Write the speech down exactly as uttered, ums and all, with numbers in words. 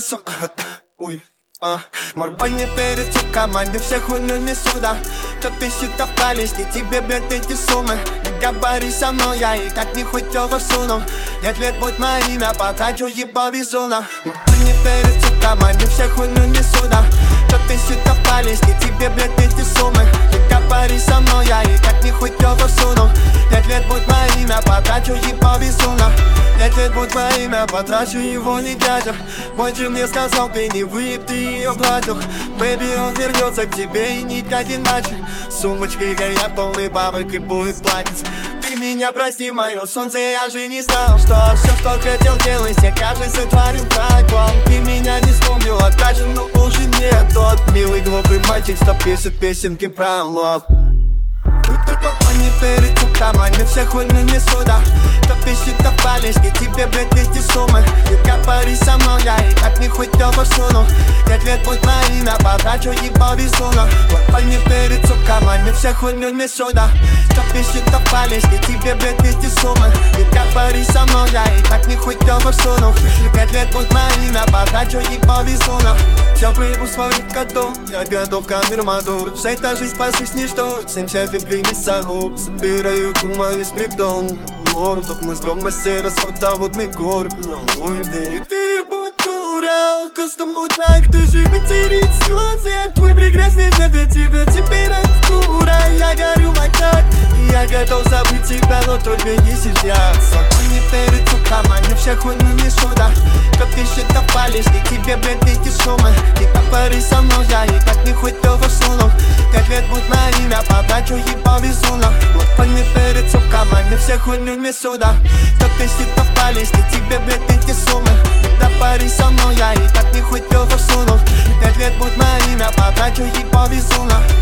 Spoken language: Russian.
лицо. Ой. А, морбой не перед команде всех хуйню несу, да. Кто пишет в листе, тебе, блядь, эти суммы. Не говори со мной, я и так не хоть его всуну. Нет, лет будь мое имя, потрачу ебал безумно. Морбой не перед команде всех хуйню несу, да. Кто пишет в листе, тебе, блядь, эти суммы. Не говори со мной, я и так не хоть его всуну. Нет, лет будь мое имя, потрачу ебал безумно. Нет, лет будь мое имя, потрачу его не дядя. Больше мне сказал, ты не выеб, ты ее платил. Бэби, он вернется к тебе и никак иначе. Сумочкой горят полный бабок и будет платить. Ты меня прости, мое солнце, я же не знал, что все, что хотел делать, я каждый сотворил тайком. Ты меня не вспомнил, опять но уже нет. Тот милый глупый мальчик, что пишет песенки про лоб. Не перед команде всех хуйню несу, да. Кто пишет в листе, тебе, блядь, эти суммы. Не говори со мной, я и так не хоть его всуну. Нет, лет будь мое имя, потрачу ебал безумно. Не перед команде всех хуйню несу, да. Кто пишет в листе, тебе, блядь, эти суммы. Не говори со мной, я и так не хоть его всуну. Нет, лет будь мое имя, потрачу ебал безумно. Все выебу свою коду, я готов к мирмаду. Вся эта жизнь спасись ничто, семьдесят виплей не сагу. Собираю кума весь придом. Морм, тут мы с громости расходоводный горб. Ой, да и ты будь дурак, костом будь лайк, ты же материть слезы. Твой прекрасный для тебя, теперь дура. Я горю like так, и я готов забыть тебя, но только не сейчас. Не перед команде всех хуйню несу, да. Кто пишет в листе, тебе, блядь, эти суммы. Не говори со мной, я и так не хоть его всуну. Пять лет будь мое имя, потрачу ебал безумно. Не перед команде всех хуйню несу, да. Кто пишет в листе, тебе, блядь, эти суммы. Не говори со мной, я и так не хоть его всуну. Пять лет будь мое имя, потрачу ебал безумно.